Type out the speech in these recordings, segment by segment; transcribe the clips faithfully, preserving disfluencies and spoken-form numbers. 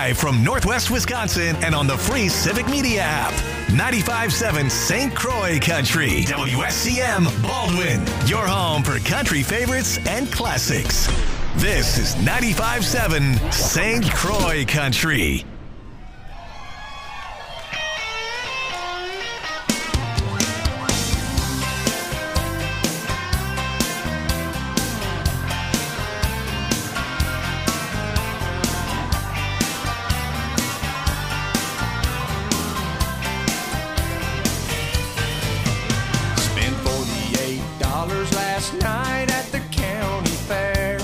Live from Northwest Wisconsin and on the free Civic Media app. ninety-five point seven Saint Croix Country. W S C M Baldwin. Your home for country favorites and classics. This is ninety-five point seven Saint Croix Country. Night at the county fair,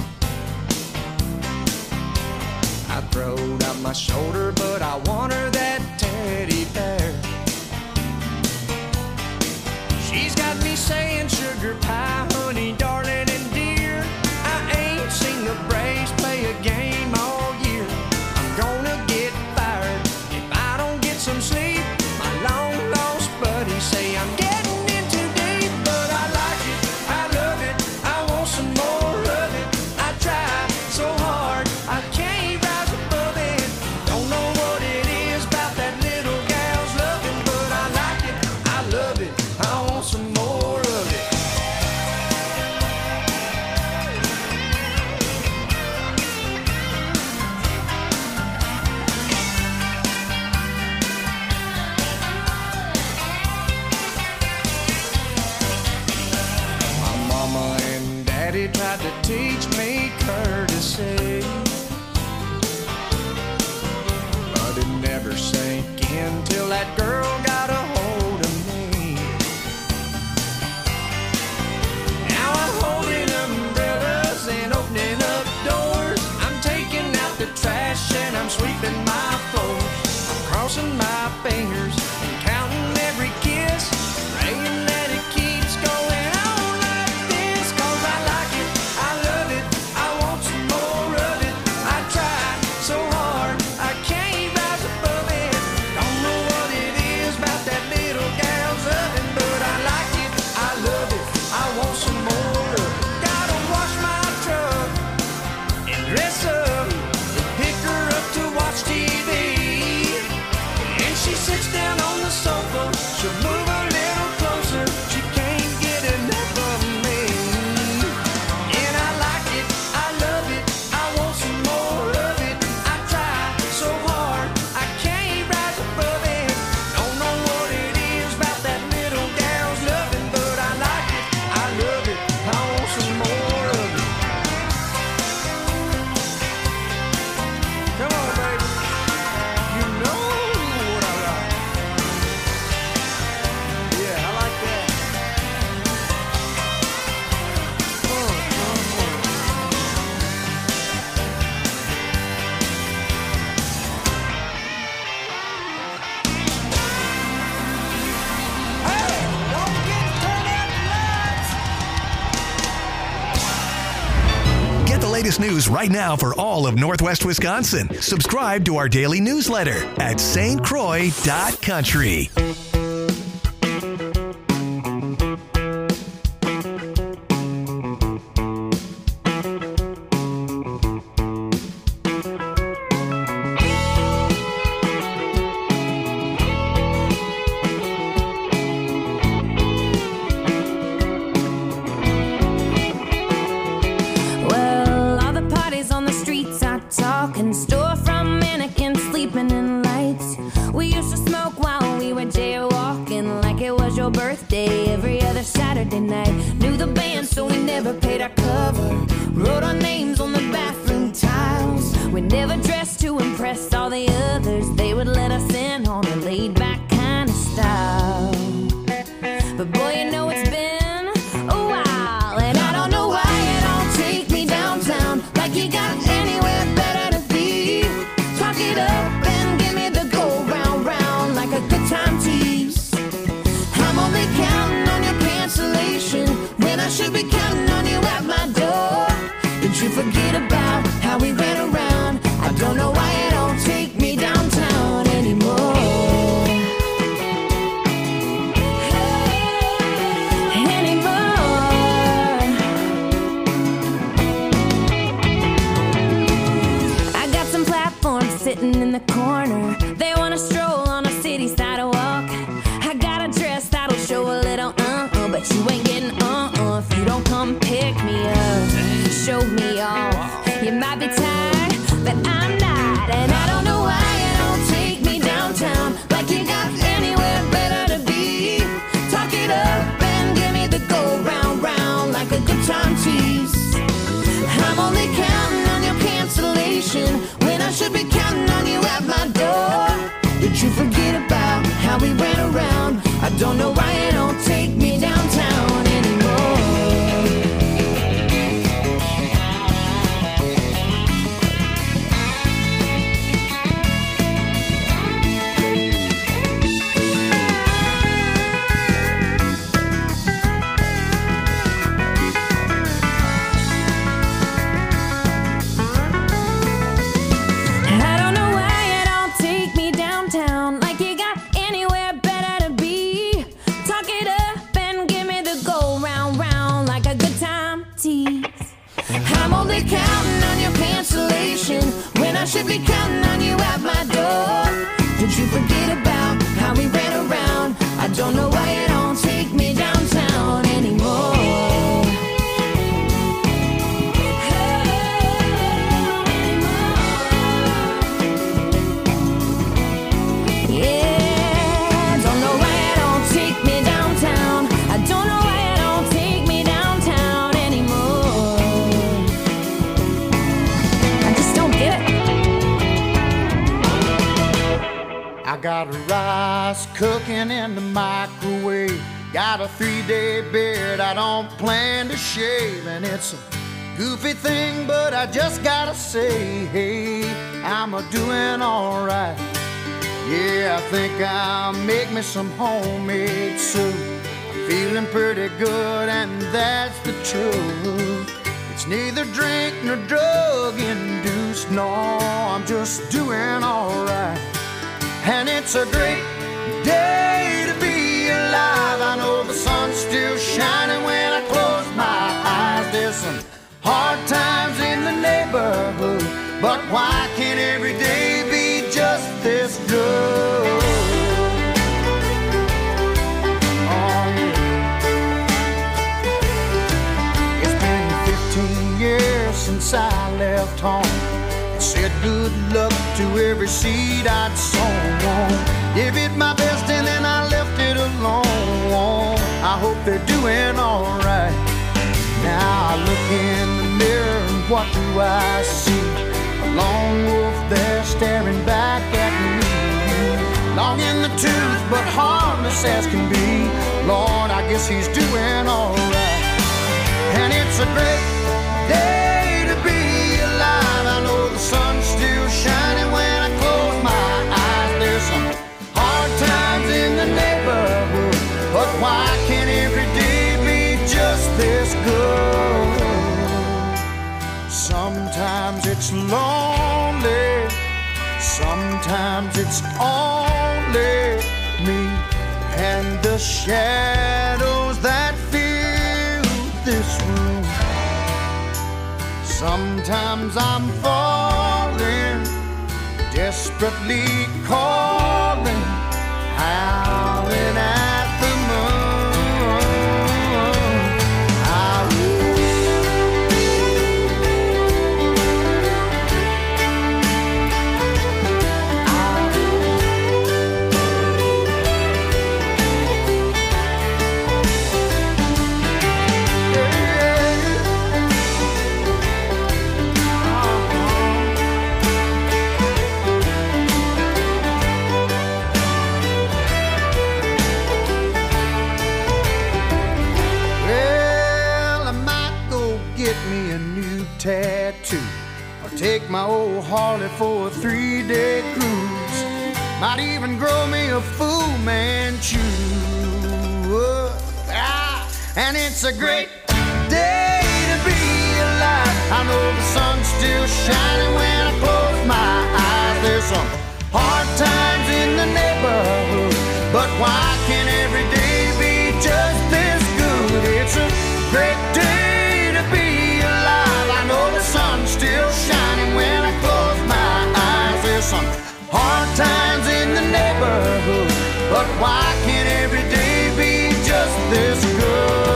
I throwed out my shoulder, but I want her that teddy bear. She's got me saying sugar pie, honey, darling, and dear. I ain't seen the Braves play a game all year. I'm gonna get fired if I don't get some sleep. My long lost buddies say I'm getting tried to teach me courtesy, but it never sank in till that girl got a hold of me. Now I'm holding umbrellas and opening up doors. I'm taking out the trash and I'm sweeping my floors. I'm crossing my fingers and counting every kiss, praying that it keeps going. Latest news right now for all of Northwest Wisconsin. Subscribe to our daily newsletter at S T Croix dot country. Birthday every other Saturday night. Knew the band, so we never paid our cover. Wrote our names on the bathroom tiles. We never dressed to impress all the others. They would let us in on a laid back kind of style. But boy, you know it's been a while, and I don't know why you don't take me downtown like you got anywhere better to be. Talk it up and give me the go round round like a good time tease. Only counting on your cancellation when I should be counting on you at my door. Did you forget about how we ran around? I don't know why you don't take me downtown anymore. Anymore. I got some platforms sitting but you ain't getting uh-uh if you don't come pick me up, show me off. You might be tired, but I'm not, and I don't know why you don't take me downtown like you got anywhere better to be. Talk it up and give me the go round round like a good time tease. I'm only counting on your cancellation when I should be counting on you at my door. Did you forget about how we ran around? I don't know why you don't take me downtown anymore. Counting on your cancellation when I should be counting on you at my door. Did you forget about how we ran around? I don't know why you don't take me downtown anymore. Yeah, don't know why you don't take me downtown. I don't know why you don't take me downtown anymore. I got rice cooking in the microwave. Got a three-day beard I don't plan to shave. And it's a goofy thing, but I just gotta say, hey, I'm a doing alright. Yeah, I think I'll make me some homemade soup. I'm feeling pretty good, and that's the truth. It's neither drink nor drug-induced. No, I'm just doing alright. And it's a great day to be alive. I know the sun's still shining when I close my eyes. There's some hard times in the neighborhood, but why can't every day be just this good? Oh, yeah. It's been fifteen years since I left home. Said good luck to every seed I'd sown. Gave it my best and then I left it alone. I hope they're doing alright. Now I look in the mirror and what do I see? A lone wolf there staring back at me. Long in the tooth but harmless as can be. Lord, I guess he's doing alright. And it's a great day to be alive. I know the sun's still shining when I close my eyes. There's some hard times in the neighborhood, but why can't every day be just this good? Sometimes it's lonely, sometimes it's only me and the shadows that fill this room. Sometimes I'm falling, desperately calling, howling at the moon. I tattoo, or take my old Harley for a three-day cruise. Might even grow me a Fu Manchu. Ah, and it's a great day to be alive. I know the sun's still shining when I close my eyes. There's some hard times in the neighborhood, but why can't every day be just this good? It's a great day to be alive. I know the sun's still shining when I close my eyes. There's some hard times in the neighborhood, but why can't every day be just this good?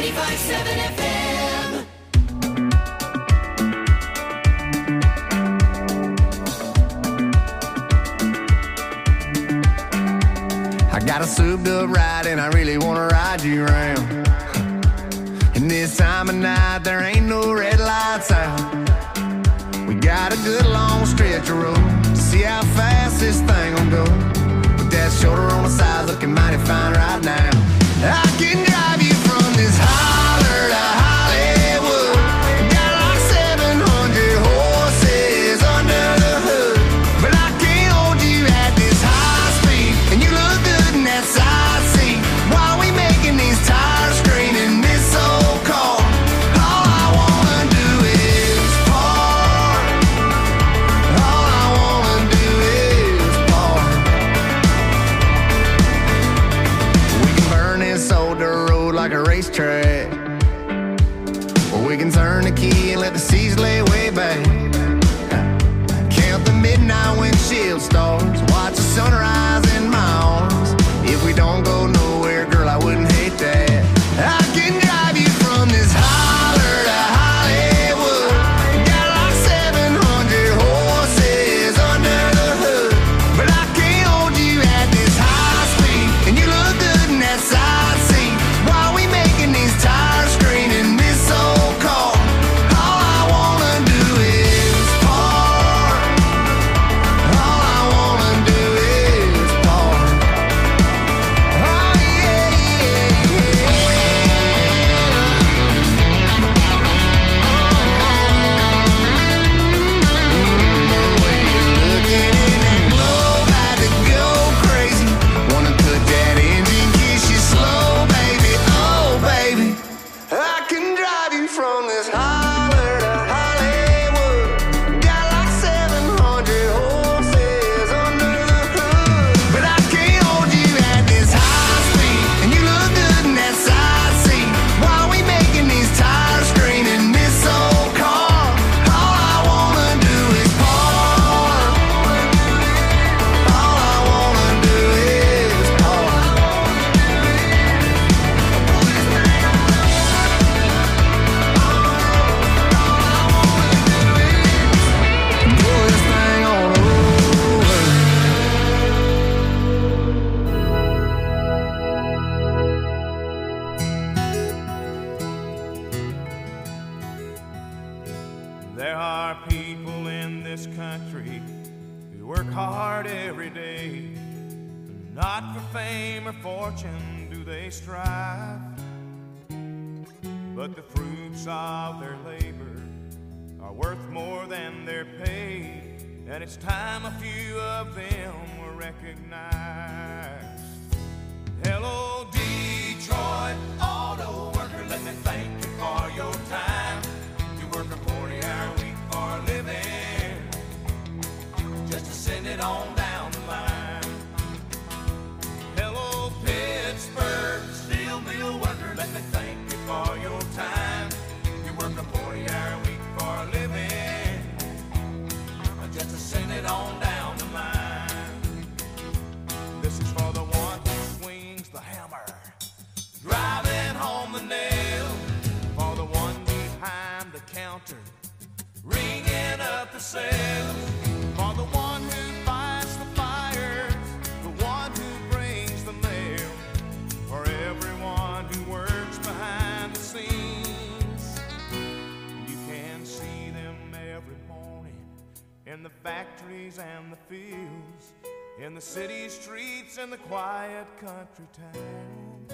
ninety-five point seven F M. I got a souped up ride and I really wanna ride you around. And this time of night there ain't no red lights out. We got a good long stretch of road to see how fast this thing will go. With that shoulder on the side looking mighty fine right now. I can drive you from this holler to Hollywood. Got like seven hundred horses under the hood. But I can't hold you at this high speed. And you look good in that side seat. While we making these tires screaming this old car. All I wanna do is park. All I wanna do is park. We can burn this old dirt road like a racetrack. Or we can turn the key and let the seas lay way back. Count the midnight windshield stars. Watch the sunrise in my arms. If we don't go nowhere, girl, I wouldn't hate that. I can drive you from this holler to Hollywood. Got like seven hundred horses under the hood. But I can't hold you at this high speed. And you look good in that side seat. While we making these tires screaming this old car. All I wanna do is park. All I wanna do is park. Oh yeah, yeah, The way you're looking in that globe had to go crazy. Wanna put that engine, kiss you slow, baby. Oh, baby. I can drive you from this holler to Hollywood. Got like seven hundred horses under the hood. But I can't hold you at this high speed. And you look good in that side seat. While we making these tires screaming this old car. All I wanna do is park. All I wanna do is park. Pull this thing on over. There are people in this country who work hard every day. Not for fame or fortune do they strive, but the fruits of their labor are worth more than their pay. And it's time a few of them were recognized. Hello, Detroit auto worker, let me thank you for your time. You work a forty-hour week for a living, just to send it on down the line. Hello, Pittsburgh steel mill worker, let me thank you for your time. You work a forty-hour week for a living, just to send it on down the line. This is for the one who swings the hammer, driving home the nail. For the one behind the counter, ringing up the sales. For the one who fights the fires, the one who brings the mail. For everyone who works behind the scenes. You can see them every morning in the factories and the fields, in the city streets and the quiet country towns.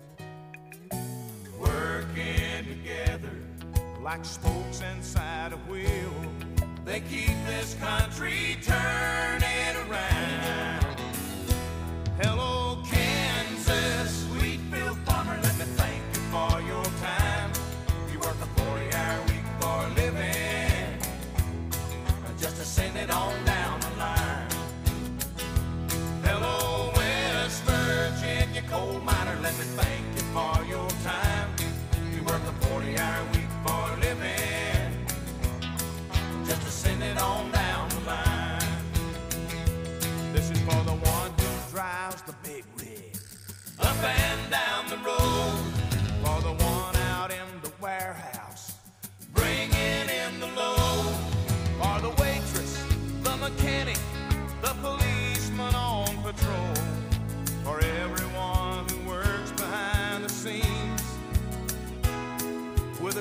Working together like spokes inside a wheel, they keep this country turning around. Hello, Kansas, Wheatfield farmer, let me thank you for your time. You work a forty-hour week for a living, just to send it on down the line. Hello, West Virginia coal miner, let me thank you for your time. You work a forty-hour week for a living, just to send it on down the line.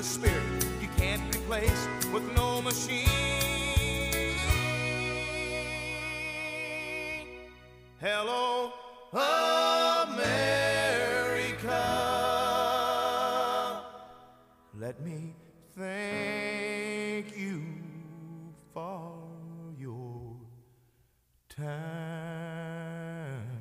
spirit you can't replace with no machine. Hello, America. Let me thank you for your time.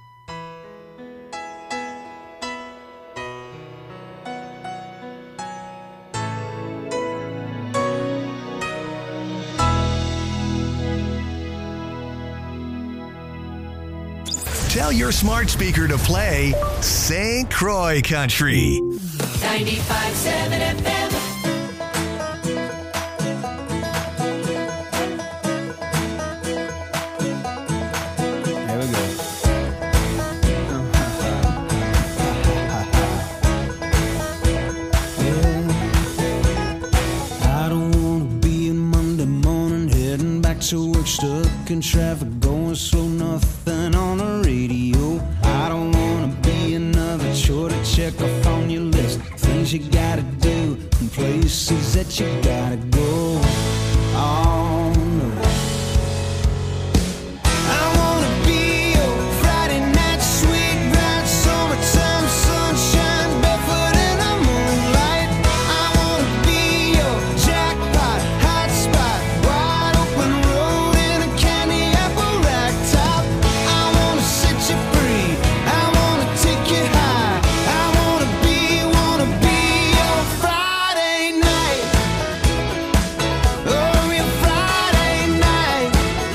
Tell your smart speaker to play Saint Croix Country. ninety-five seven F M. There we go. I don't wanna be a Monday morning heading back to work, stuck in traffic, going slow, nothing on the radio. I don't wanna be another chore to check off on your list, things you gotta do and places that you gotta go. Oh no, I wanna be your Friday night sweet bright summertime sunshine, barefoot in the moonlight. I wanna be your jackpot hotspot, wide open road in a candy apple rack top. I wanna set you free, I wanna take you high. I wanna be, wanna be your Friday night. Oh, your Friday night.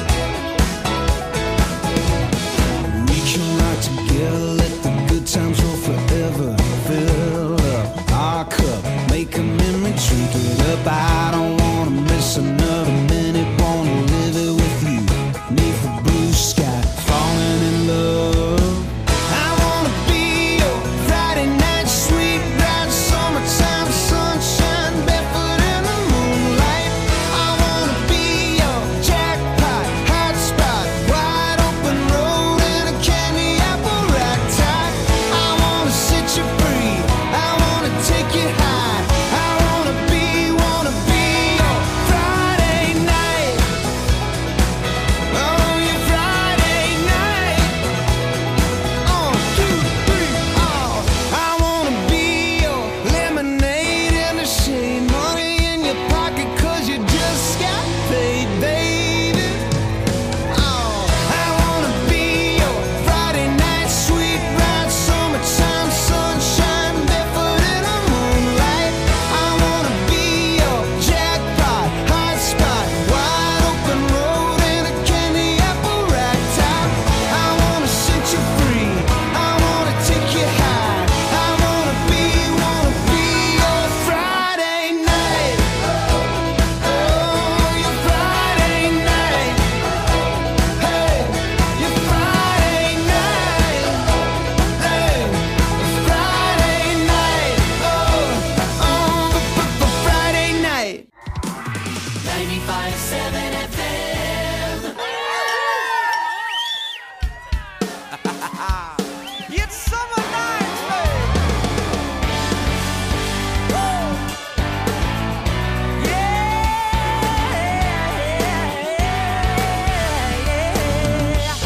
We can rock together, let the good times roll forever. Fill up our cup, make a memory, drink it up. I don't wanna miss another minute, wanna live it with you. Neath the blue sky, falling in love. I wanna be your Friday night sweet bright summertime sunshine, barefoot in the moonlight. I wanna be your jackpot hotspot, wide open road in a candy apple rack top. I wanna set you free, I wanna take you high. I wanna be, wanna be your Friday night. Oh, your Friday night. On, two, three, oh. I wanna be your lemonade in the shade, money in your pocket 'cause you just got paid, baby. Oh, I wanna be your Friday night sweet bright summertime sunshine, barefoot in the moonlight. I wanna be your jackpot hotspot, wide open road in a candy apple rack top. I wanna set you free, I wanna take you high. I wanna be, wanna be your Friday night. Oh, your Friday night. Hey, your Friday night. Hey, Friday night. Oh, oh, Friday night. ninety-five seven F M. It's summer nights, babe. Woo! Yeah,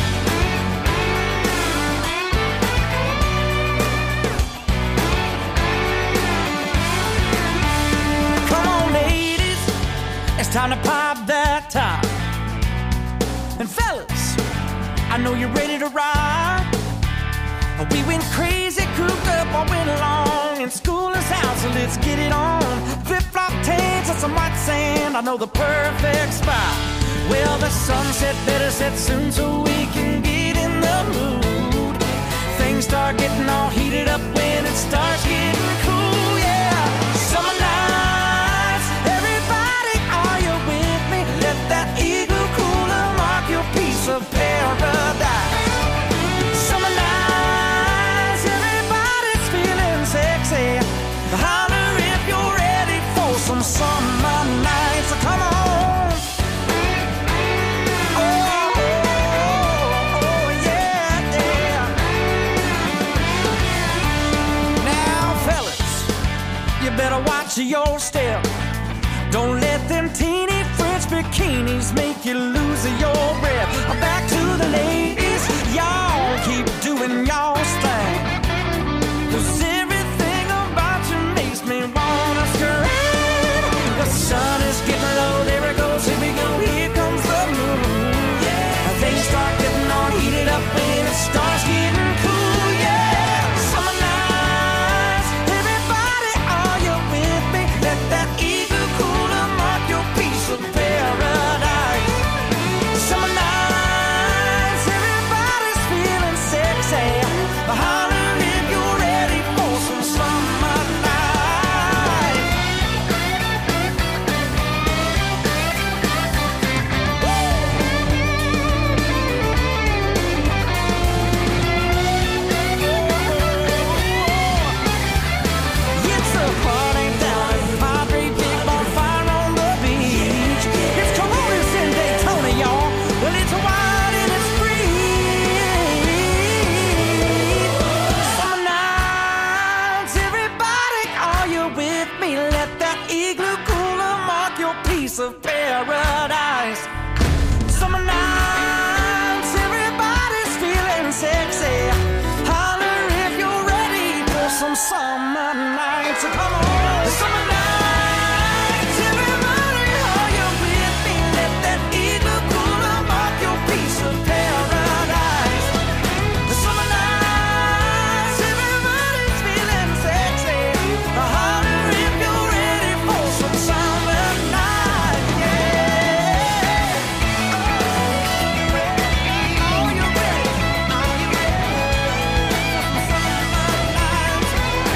come on, ladies, it's time to pop that top. And fellas, I know you're ready to ride. We went crazy, cooped up all winter long, and school is out, so let's get it on. Flip-flop tanks and some white sand, I know the perfect spot. Well, the sunset better set soon so we can get in the mood. Things start getting all heated up when it starts getting cool, yeah. Summer nights, everybody, are you with me? Let that igloo cooler mark your piece of paradise. Summer nights, everybody's feeling sexy. Holler if you're ready for some summer nights. Come on. Oh, oh, oh, yeah, yeah. your step. Don't let them teeny French bikinis make you lose your breath. Back to the ladies, y'all keep doing y'all's thing. 'Cause everything about you makes me wanna scream. The sun is getting low, there it goes, here we go, here comes the moon. Yeah, things start getting all heated up and it starts getting cool. Yeah, summer nights, everybody, are you with me? Let that eagle cooler mark your piece of paradise. Summer nights, everybody's feeling sexy. Holler if you're ready for some summer night. It's a party down at Padre, big bonfire on the beach. It's Coronas in Daytona, y'all. Well, it's wild and it's free. Summer nights, everybody, are you with me? Let that igloo cooler mark your piece of paradise. Summer nights, everybody's feeling sexy. Holler if you're ready for some summer nights. Come on, summer nights, everybody, are you with me? Let that igloo cooler mark your piece of paradise. Summer nights, everybody's feeling sexy. Holler if you're ready for some summer night. Yeah. Oh, you ready? Are you ready for some summer nights?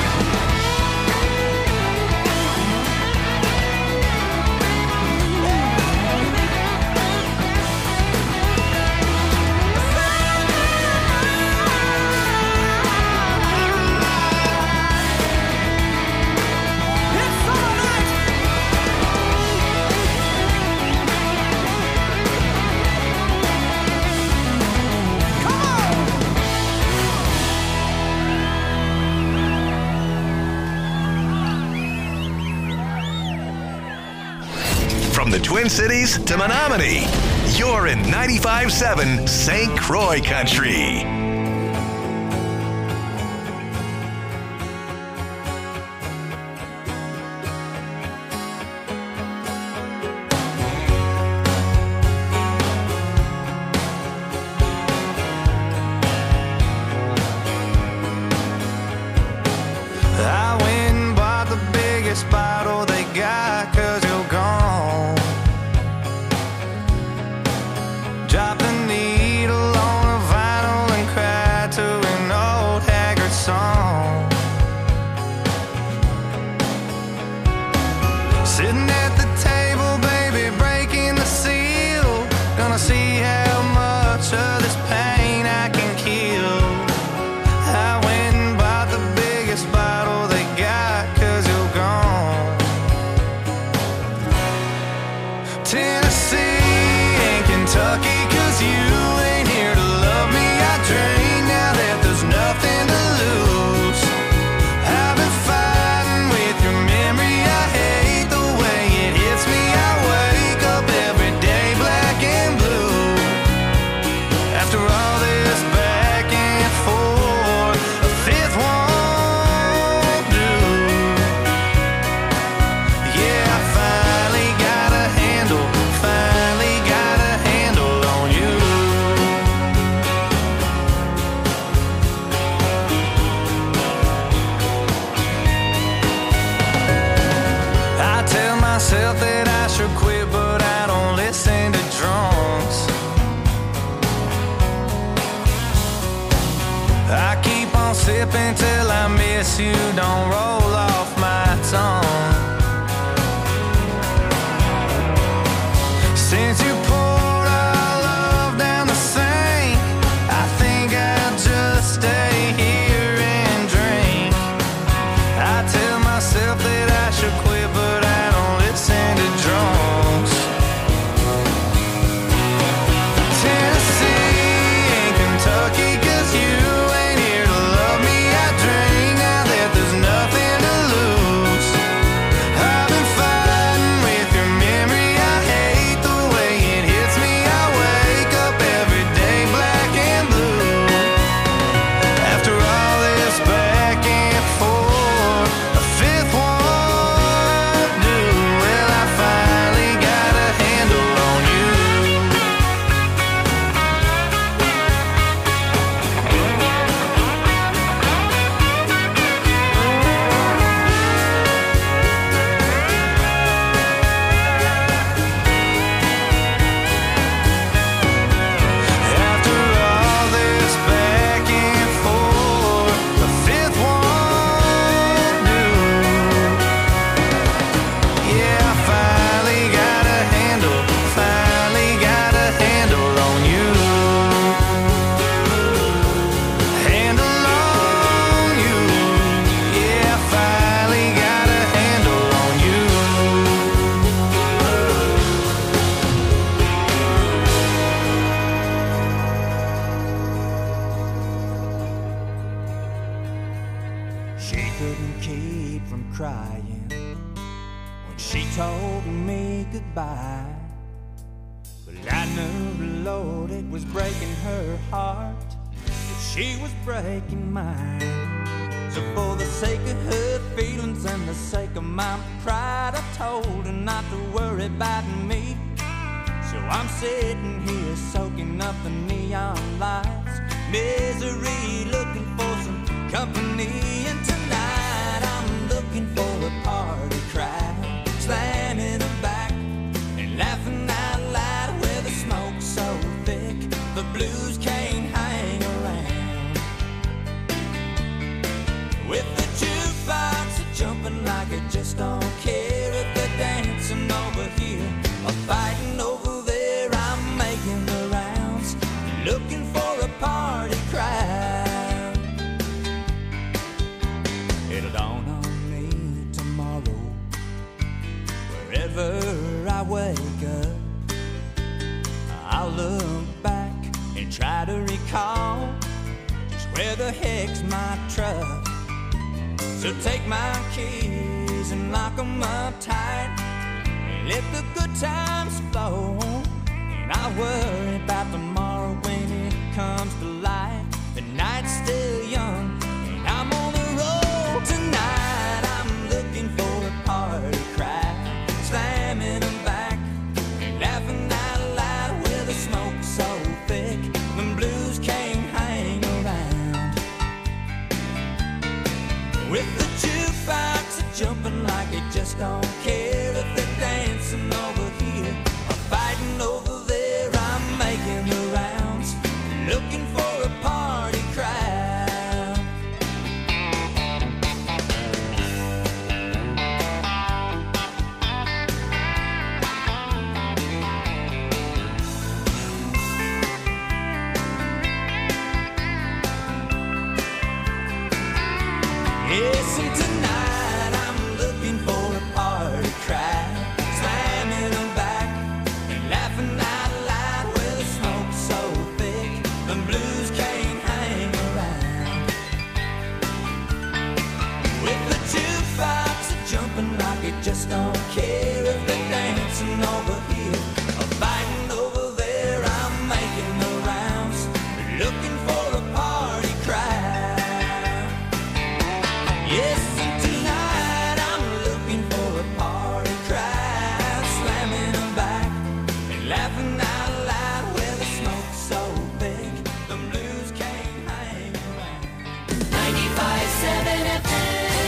It's summer night. Come on. From the Twin Cities to Menominee, you're in ninety-five seven Saint Croix Country. I went and bought the biggest bottle they got, 'cause you're gone. Drop the needle on a vinyl and cry to an old haggard song. Sitting at the table, baby, breaking the seal. Gonna see how much of this pain I can kill. I went and bought the biggest bottle they got, 'cause you're gone. Tennessee and Kentucky, 'cause you ain't here to love me. I drink now that there's nothing to lose. I've been fighting with your memory. I hate the way it hits me. I wake up every day black and blue. After all this back and forth, a fifth won't do. Yeah, I finally got a handle, finally got a handle on you. I tell myself that I should quit, but I don't listen to drunks. I keep on sipping till I miss you, don't roll off my tongue. Since you poured our love down the sink, I think I'll just stay here and drink. I tell myself that I should quit, but I don't listen to drunks. Tennessee and Kentucky, 'cause you ain't here to love me. I drink now that there's nothing to lose. She couldn't keep from crying when she told me goodbye. But I knew, Lord, it was breaking her heart, that she was breaking mine. So for the sake of her feelings and the sake of my pride, I told her not to worry about me. So I'm sitting here soaking up the neon lights, misery, looking for some company. And tonight I'm looking for a party crowd, slamming them back and laughing out loud. Where the smoke's so thick, the blues can't hang around. With the jukebox jumping like it just don't care. If they're dancing over here or fighting over there, I'm making the rounds, looking for a party crowd. It'll dawn on me tomorrow, wherever I wake up, I'll look back and try to recall just where the heck's my truck. So take my keys and lock 'em up tight, and let the good times flow. And I'll worry about tomorrow when it comes to light. The night's still young and I'm on the road. Tonight I'm looking for a party crowd, slamming them back and laughing out loud. Where the smoke's so thick, the blues can't hang around. With the jukebox jumping like it just don't care. If they're dancing over here or fighting over there, I'm making the rounds, looking for a party crowd. Yes, and tonight I'm looking for a party crowd, slamming them back and laughing out loud. Where the smoke's so thick, the blues can't hang around. With the jukebox jumping like it just don't care. If they're dancing over here or fighting over there, I'm making the rounds, looking for a party crowd. Yes, and tonight I'm looking for a party crowd, slamming them back and laughing out loud. Where the smoke's so thick, the blues can't hang around. ninety-five point seven F M.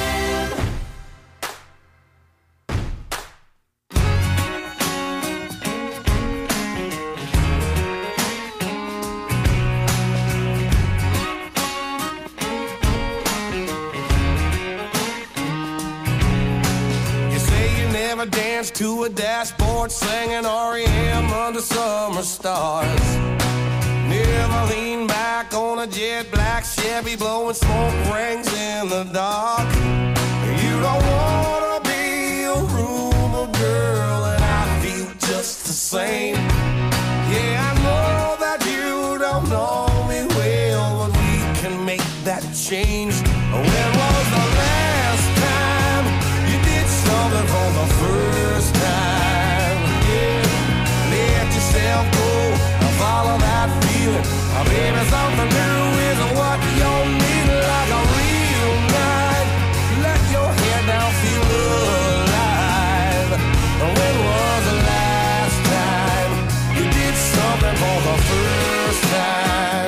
You say you never danced to a dashboard singing R E M under summer stars. Never lean back on a jet black Chevy blowing smoke rings in the dark. You don't wanna be a rumor girl, and I feel just the same. Yeah, I know that you don't know me well, but we can make that change. When was the last time you did something for the first time? Yeah, let yourself go and follow that feeling. Uh, Baby, something new is what you need, like a real night. Let your head down, feel alive. When was the last time you did something for the first time?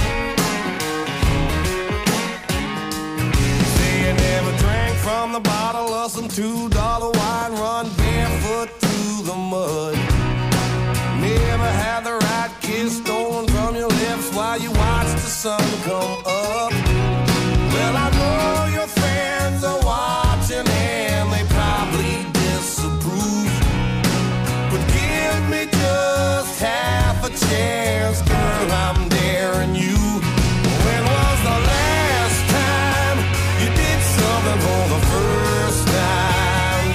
Say you never drank from the bottle of some two dollar wine, run barefoot through the mud. Never had the right kiss stolen from your lips while you watched the sun come up. Well, I know your friends are watching and they probably disapprove, but give me just half a chance, girl, I'm daring you. When was the last time you did something for the first time?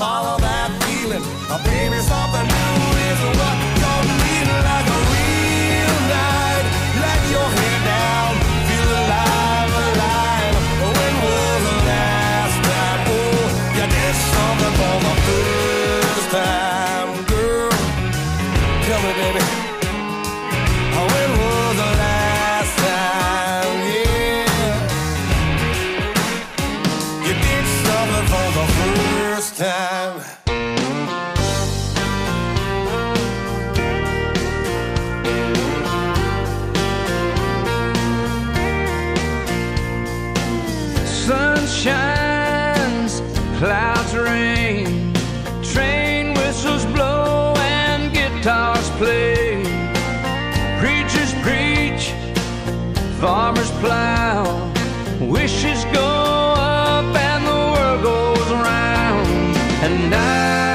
follow that feeling. Oh, baby, something new is what you're needing. Like a real night, let your head down, feel alive, alive. When was the last time, oh, you did something for the first time, girl? Tell me, baby, when was the last time, yeah, you did something for the first time? Sun shines, clouds rain, train whistles blow and guitars play. Preachers preach, farmers plow, wishes go up and the world goes round. And I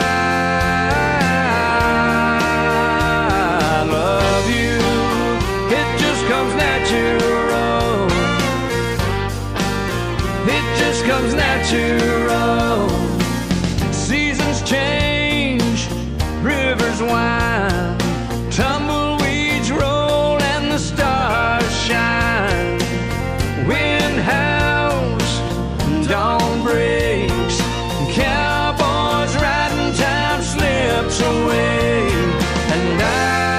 love you, it just comes natural. It just comes natural. Seasons change, rivers wind, tumbleweeds roll and the stars shine. Wind howls, dawn breaks, cowboys riding, time slips away. And I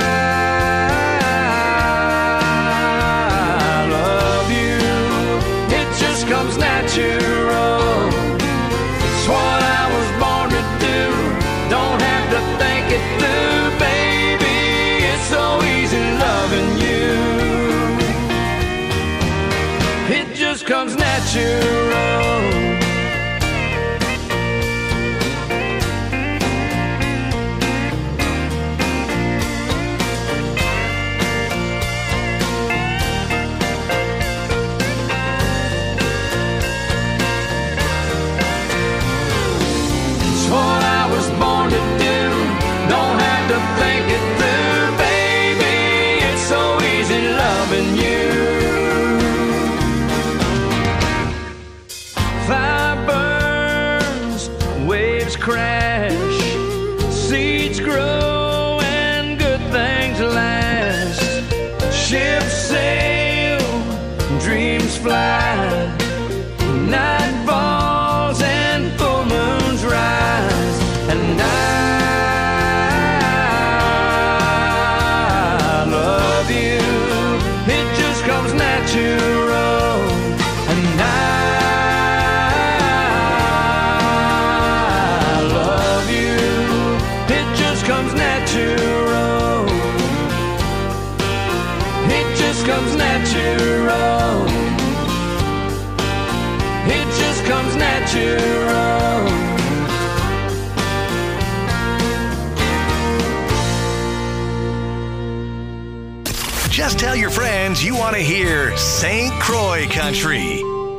love you, it just comes natural. It's what I was born to do, don't have to think it through, baby. It's so easy loving you. It just comes natural. It's what I was born to do, don't have to think it through, baby. It's so easy loving you. Fire burns, waves crash, seeds grow and good things last. Ships sail, dreams fly, night falls and full moons rise. And I love you, it just comes natural. And I love you, it just comes natural. It just comes natural. It just comes natural. Just tell your friends you want to hear Saint Croix Country.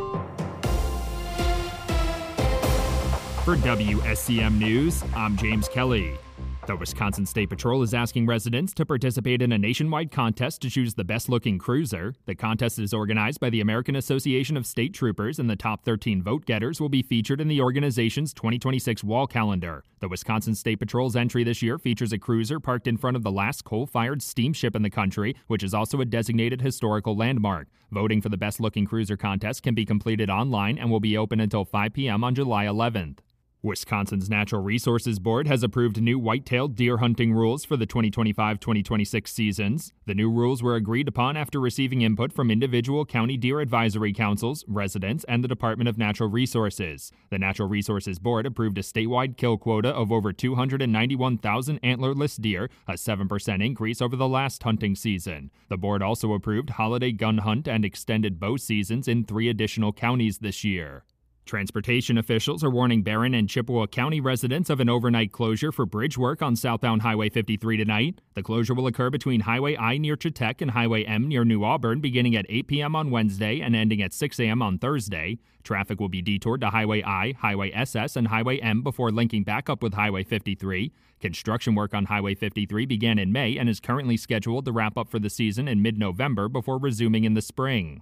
For W S C M News, I'm James Kelly. The Wisconsin State Patrol is asking residents to participate in a nationwide contest to choose the best-looking cruiser. The contest is organized by the American Association of State Troopers, and the top thirteen vote-getters will be featured in the organization's twenty twenty-six wall calendar. The Wisconsin State Patrol's entry this year features a cruiser parked in front of the last coal-fired steamship in the country, which is also a designated historical landmark. Voting for the best-looking cruiser contest can be completed online and will be open until five p.m. on July eleventh. Wisconsin's Natural Resources Board has approved new white-tailed deer hunting rules for the twenty twenty-five twenty twenty-six seasons. The new rules were agreed upon after receiving input from individual county deer advisory councils, residents, and the Department of Natural Resources. The Natural Resources Board approved a statewide kill quota of over two hundred ninety-one thousand antlerless deer, a seven percent increase over the last hunting season. The board also approved holiday gun hunt and extended bow seasons in three additional counties this year. Transportation officials are warning Barron and Chippewa County residents of an overnight closure for bridge work on southbound Highway fifty-three tonight. The closure will occur between Highway I near Chetek and Highway M near New Auburn beginning at eight p.m. on Wednesday and ending at six a.m. on Thursday. Traffic will be detoured to Highway I, Highway S S, and Highway M before linking back up with Highway fifty-three. Construction work on Highway fifty-three began in May and is currently scheduled to wrap up for the season in mid-November before resuming in the spring.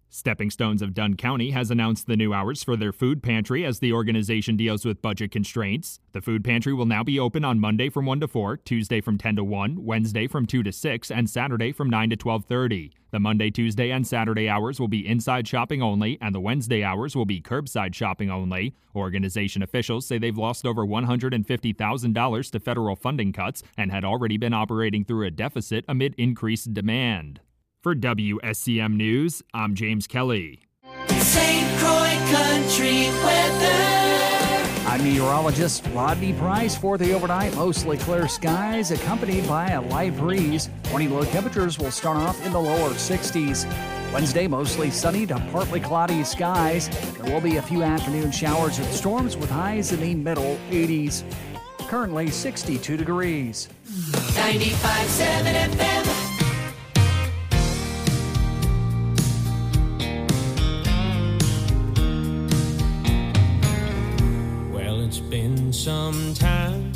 Stepping Stones of Dunn County has announced the new hours for their food pantry as the organization deals with budget constraints. The food pantry will now be open on Monday from one to four, Tuesday from ten to one, Wednesday from two to six, and Saturday from nine to twelve thirty. The Monday, Tuesday, and Saturday hours will be inside shopping only, and the Wednesday hours will be curbside shopping only. Organization officials say they've lost over one hundred fifty thousand dollars to federal funding cuts and had already been operating through a deficit amid increased demand. For W S C M News, I'm James Kelly. Saint Croix Country weather. I'm meteorologist Rodney Price for the overnight. Mostly clear skies accompanied by a light breeze. Morning low temperatures will start off in the lower sixties. Wednesday, mostly sunny to partly cloudy skies. There will be a few afternoon showers and storms with highs in the middle eighties. Currently sixty-two degrees. ninety-five point seven F M. It's been some time.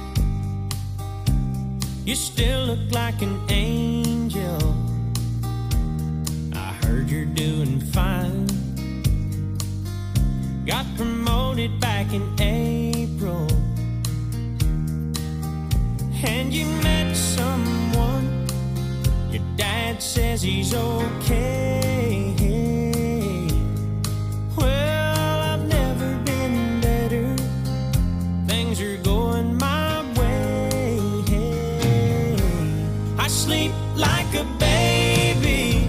You still look like an angel. I heard you're doing fine. Got promoted back in April, and you met someone. Your dad says he's okay. Are going my way. I sleep like a baby.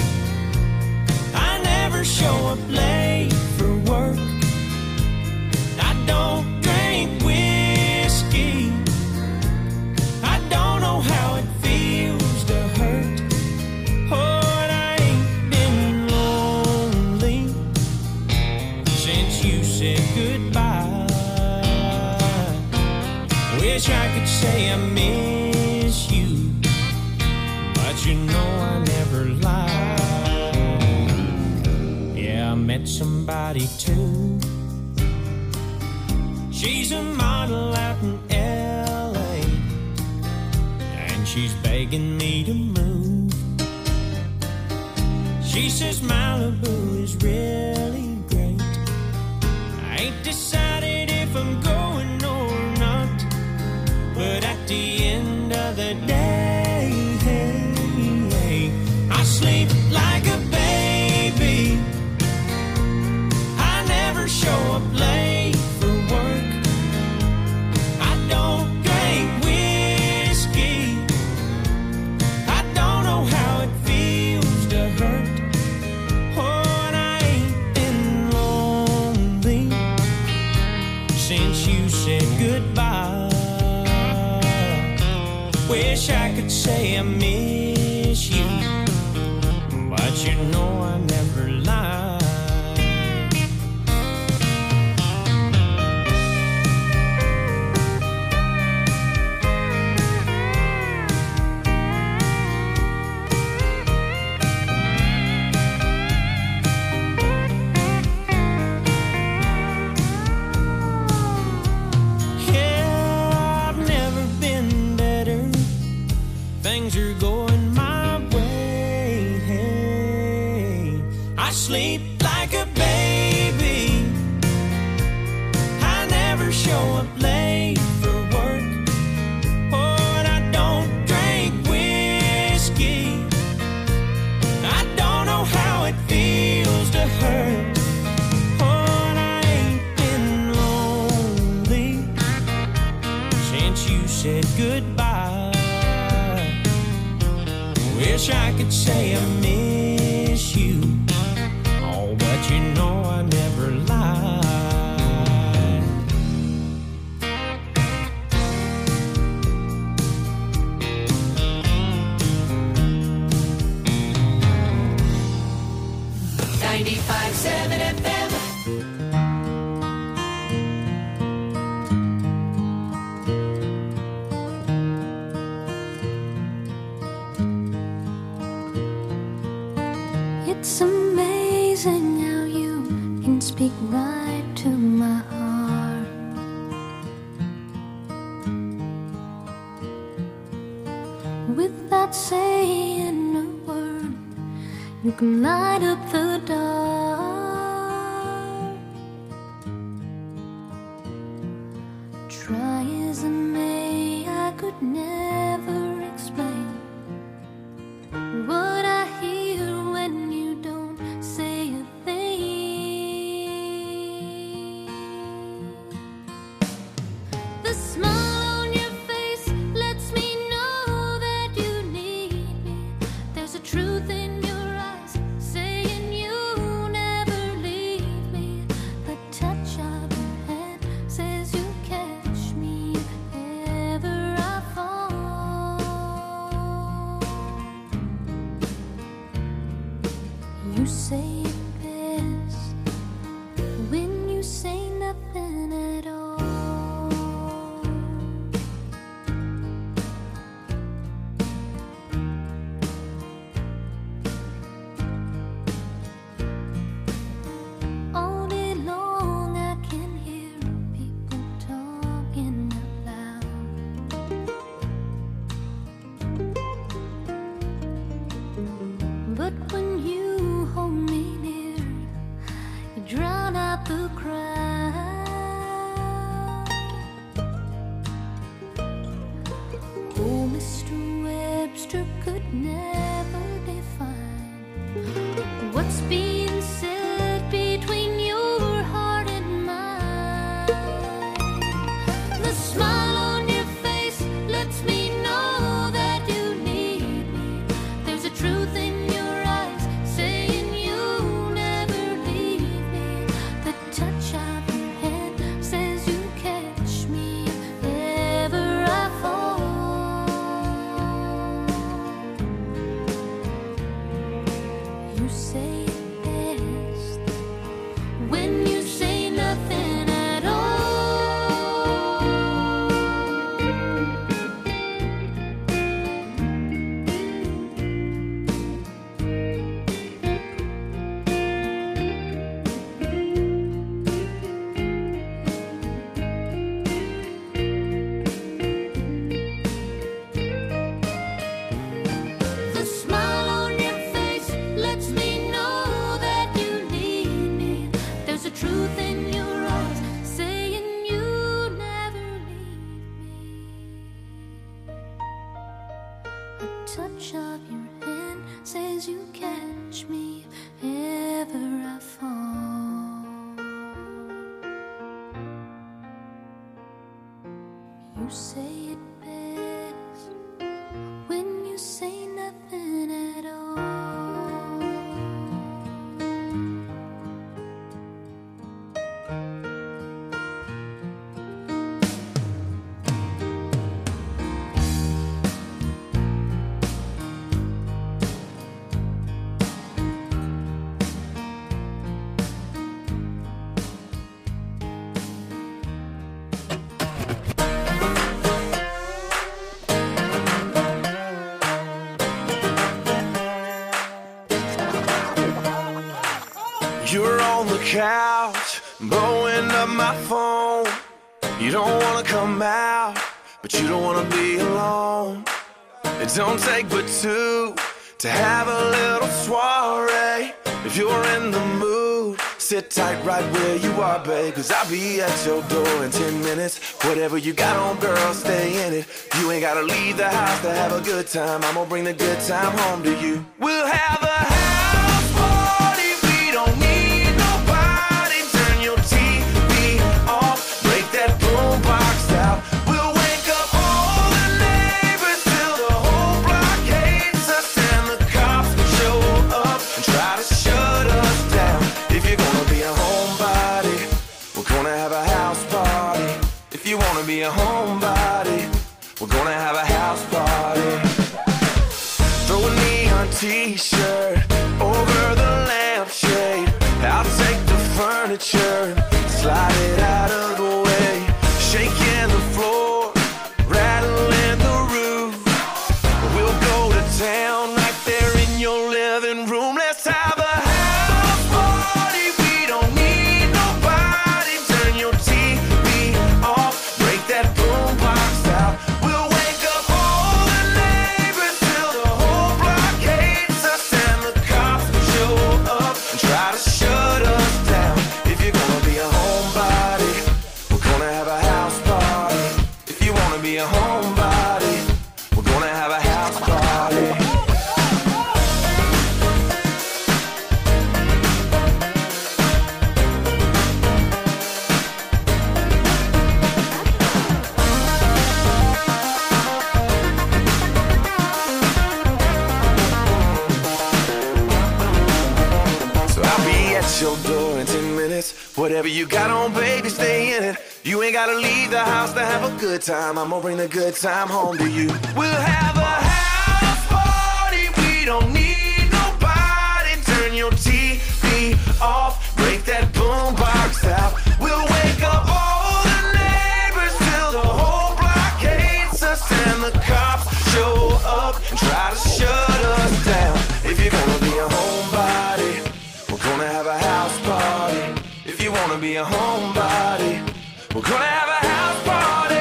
I never show up late for work. I don't drink whiskey. I don't know how it feels to hurt. Oh, and I ain't been lonely since you said goodbye. Wish I could say I miss you, but you know I never lie. Yeah, I met somebody too. She's a model out in L A, and she's begging me to move. She says Malibu is really great. I ain't decided if I'm going or not, but at the end of the day, I sleep like a baby. I never show up late for work. I don't drink whiskey. I don't know how it feels to hurt. Oh, and I ain't been lonely since you said goodbye. Wish I could say I miss you, but you know I never lie. Things are going my way. I sleep like a baby. I never show up late for work. Oh, and I don't drink whiskey. I don't know how it feels to hurt. Oh, and I ain't been lonely since you said goodbye. Wish I could say I miss you, oh, but you know I never lie. ninety-five point seven F M. It's amazing how you can speak right to my heart. Without saying a word, You can light up the dark. Try as I may, I could never explain what I hear when you don't say a thing. The smile on your face lets me know that you need me. There's a truth in your eyes saying you never leave me. The touch of your hand says you catch me if ever I fall. You say it best when you say nothing at all. All day long I can hear people talking out loud. But when you hold me near, you drown out the crowd. Oh, Mister Webster could never define what's being said between your heart and mine. The smile on your face lets me know that you need me. There's a truth in your eyes saying you never leave me. The touch of your hand says you catch me if ever I fall. You say it best when you say nothing at all. The smile on your face lets me know that you need me. There's a truth in your eyes saying you never leave me. A touch of your hand says you catch me if ever I fall. You say it best when you say nothing at all. You're on the couch, blowing up my phone. You don't wanna come out, but you don't wanna be alone. It don't take but two to have a little soiree. If you're in the mood, sit tight right where you are, babe, 'cause I'll be at your door in ten minutes. Whatever you got on, girl, stay in it. You ain't gotta leave the house to have a good time. I'm gonna bring the good time home to you. We'll have a house party, we don't need nobody. Turn your T V off, break that boombox out. We'll wake up all the neighbors till the whole block hates us, and the cops show up and try to shut us down. If you're gonna be a homebody, we're gonna have a house party. If you wanna be a homebody, we're gonna have a house party. Throw a neon t-shirt over the lampshade. I'll take the furniture, slide it out of the way. Shaking the floor, rattling the roof. We'll go to town right there in your living room. Let's have a house party, we don't need nobody. Turn your T V off, break that boombox out. We'll wake up all the neighbors till the whole block hates us, and the cops be a homebody, we're gonna have a house party. Your door in ten minutes. Whatever you got on, baby, stay in it. You ain't gotta leave the house to have a good time. I'm gonna bring the good time home to you. We'll have a house party. We don't need nobody. Turn your T V off. Break that boombox out. We'll wake up all the neighbors till the whole block hates us and the cops show up and try to shut us down. If you're gonna be a homebody, gonna have a house party. If you wanna be a homebody, we're gonna have a house party.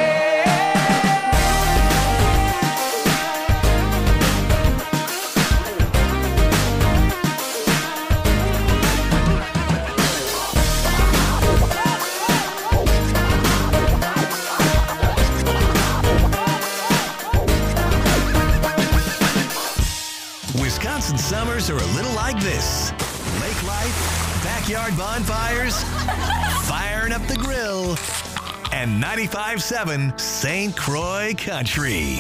Wisconsin summers are a little like this. Lake life, backyard bonfires, firing up the grill, and ninety-five point seven Saint Croix Country.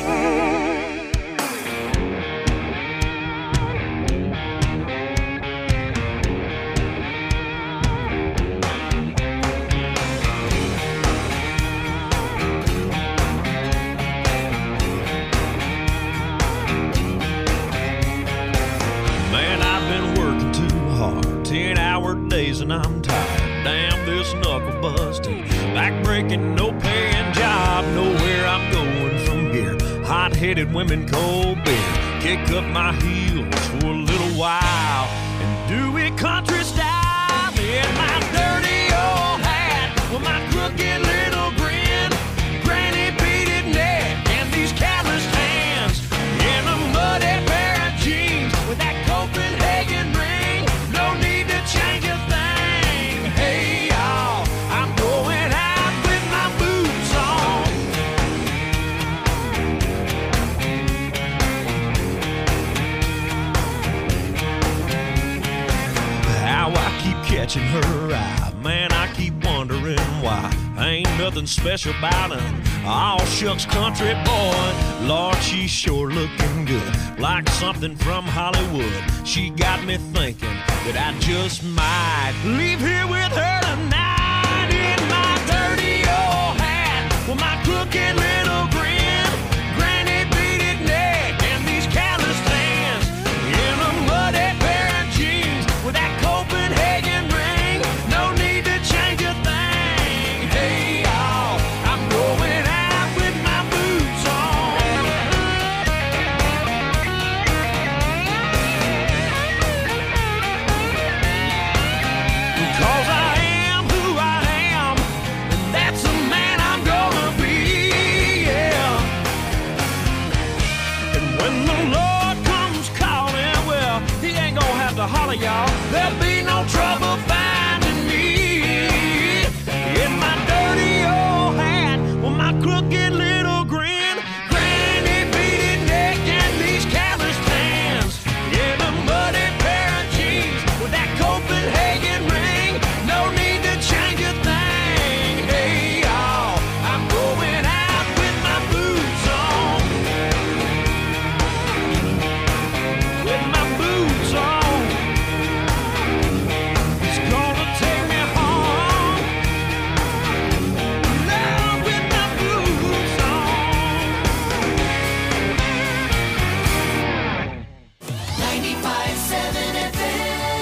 ten-hour days and I'm tired. Damn this knuckle busting, back-breaking, no-paying job. Nowhere I'm going from here. Hot-headed women, cold beer. Kick up my heels for a little while and do it country style. In my dirty old hat with my crooked little grin, granny beaded neck and these calloused hands, in a muddy pair of jeans with that Copenhagen ring. No need to change a thing. Hey y'all, I'm going out with my boots on. How I keep catching her eye, man, I keep wondering why. Ain't nothing special about her. All shucks country boy. Lord, she's sure looking good, like something from Hollywood. She got me thinking that I just might leave here with her tonight. In my dirty old hat with my crooked little grin, granny beaded neck and these calloused hands, in a muddy pair of jeans with that Copenhagen ring. No need to change a thing. Hey y'all, I'm going out with my boots on. Cause I am who I am, and that's the man I'm gonna be, yeah. And when the Lord comes calling, well, he ain't gonna have to holler, y'all. There'll be no trouble finding me. In my dirty old hat with my crooked little grin, granny beaded neck and these calloused hands, in a muddy pair of jeans with that Copenhagen ring. No need to change a thing. Hey y'all, I'm going out with my boots on. With my boots on. It's gonna take me home. Now with my boots on. ninety-five point seven F M.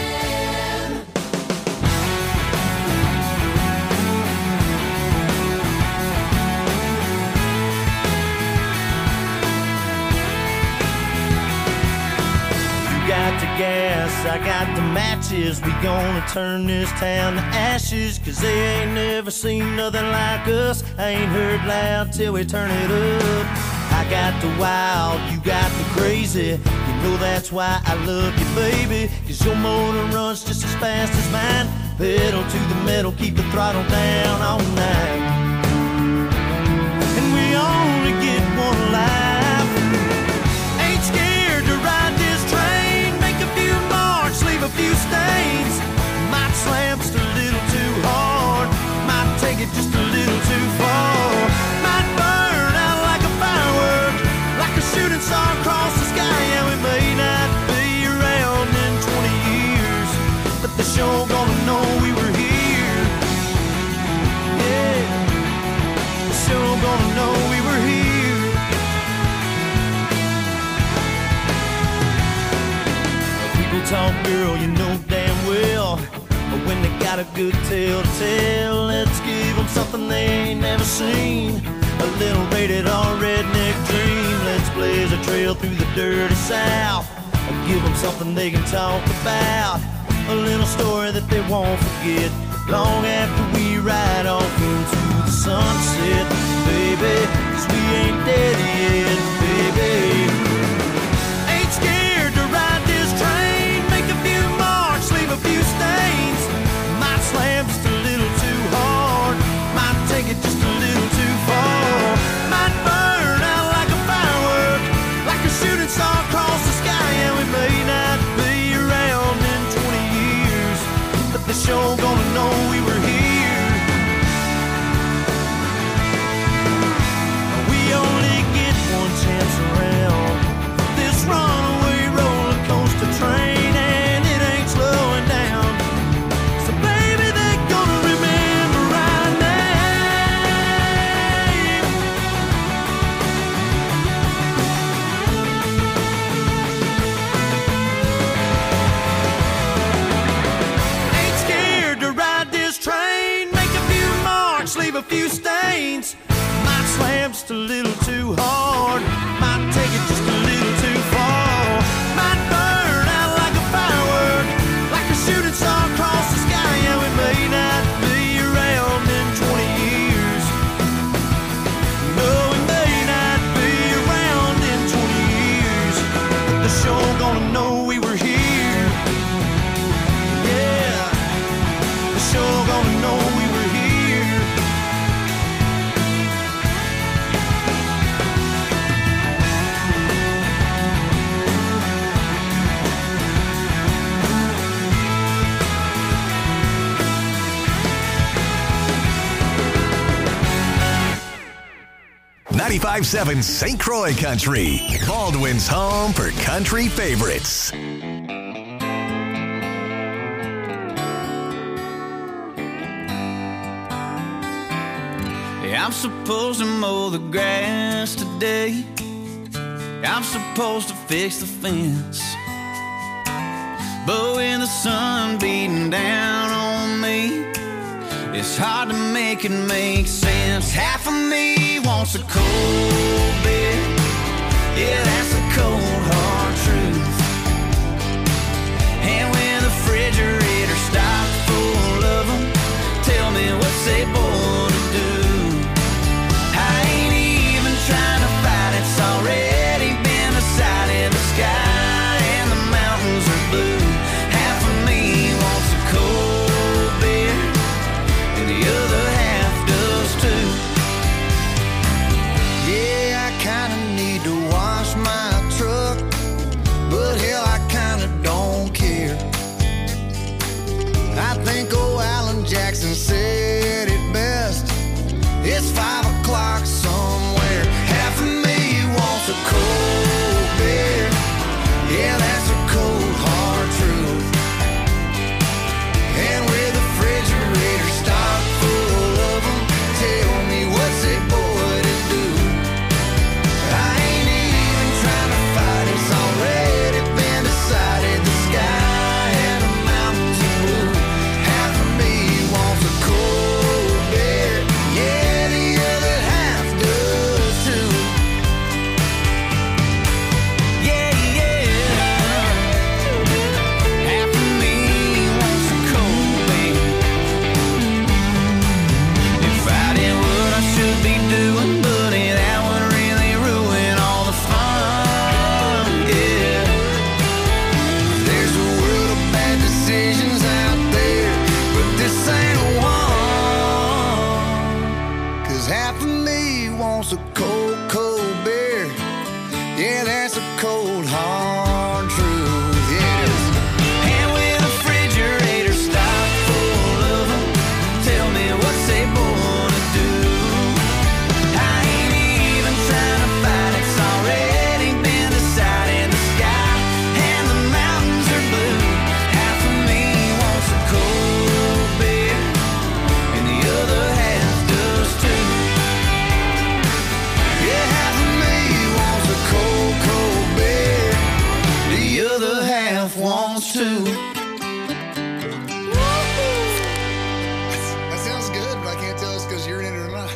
You got the gas, I got the matches. We gonna turn this town to ashes, cause they ain't never seen nothing like us. I ain't heard loud till we turn it up. I got the wild, you got the crazy. You know that's why I love you, baby, cause your motor runs just as fast as mine. Pedal to the metal, keep the throttle down all night. And we only talk, girl, you know damn well. But when they got a good tale to tell, let's give them something they ain't never seen. A little rated R redneck dream. Let's blaze a trail through the dirty South. Or give them something they can talk about. A little story that they won't forget long after we ride off into the sunset. Baby, 'cause we ain't dead yet, baby. Ain't scared to ride this train. Make a few marks, leave a few stains. Might slam just a little too hard. Might take it just a little too far. Might burn out like a firework, like a shooting star across the sky. And we may not be around in twenty years, but the show gonna know we were here. We only get one chance around this runaway roller coaster train, and it ain't slowing down. So baby, they're gonna remember our name. Ain't scared to ride this train. Make a few marks, leave a few stains. Might slam just a little too hard. Might take it just a little too far. Might burn out like a firework, like a shooting star across the sky. And we may not be around in twenty years. No, we may not be around in twenty years, but the show gonna know we were here. Yeah, the show gonna know we were here. ninety-five seven Saint Croix Country, Baldwin's home for country favorites. I'm supposed to mow the grass today. I'm supposed to fix the fence. But when the sun beating down on me, it's hard to make it make sense. Half of me wants a cold beer. Yeah, that's a cold hard truth. And when the refrigerator stocked full of them, tell me what's they born to do. I ain't even trying to fight, it's already been decided. The sky and the mountains are blue. Half of me wants a cold beer, and the other half does too. Yeah, I kinda need to wash my truck, but hell, I kinda don't care. I think old Alan Jackson said it best. It's five o'clock somewhere. Half of me wants a cold beer. Yeah, that's a cold hard truth. And with the refrigerator stocked full of them, tell me what's a boy to do. I ain't even trying to fight, it's already been decided. The sky and the mountains are blue. Half of me wants a cold beer. Yeah, the other half does too. Yeah, yeah. Half of me wants a cold beer. If I did what I should be doing, buddy, that would really ruin all the fun. Yeah. There's a world of bad decisions out there, but this ain't one. 'Cause half of me wants a cold, cold beer. Yeah, that's a cold, hard truth. Yes. And with the refrigerator stocked full of them, tell me what's they born to do. I ain't even trying to fight, it's already been decided. The sky and the mountains are blue. Half of me wants a cold beer, and the other half does too. Yeah, half of me wants a cold, cold too. That sounds good, but I can't tell it's because you're in it or not.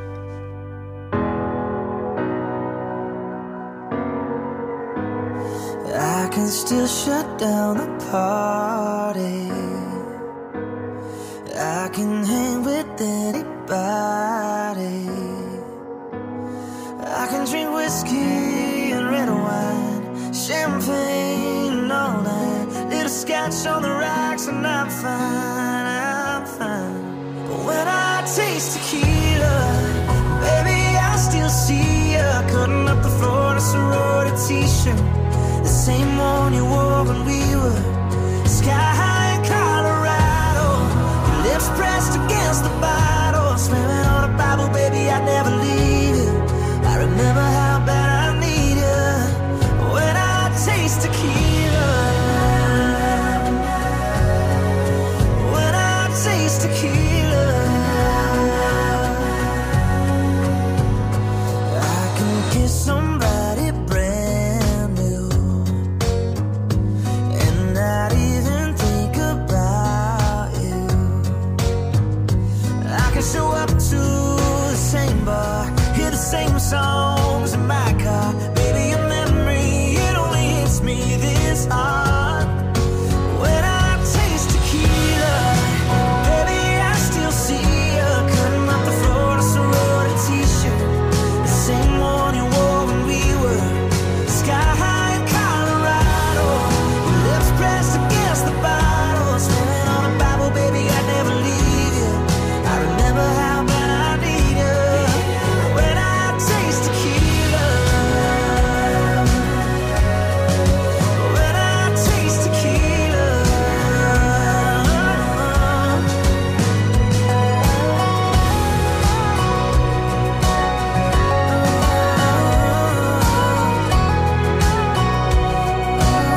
I can still shut down the party. I can hang with anybody. I can drink whiskey and red wine, champagne and all night, little scotch on the rocks, and I'm fine, I'm fine. But when I taste tequila, baby, I still see ya cutting up the floor in a sorority t-shirt, the same one you wore when we were sky high in Colorado. Your lips pressed against the bottle, swearing on a Bible, baby, I'd never leave you. I remember how bad I need you when I taste tequila. When I taste tequila, I can kiss somebody brand new and not even think about you. I can show up to the same bar, hear the same song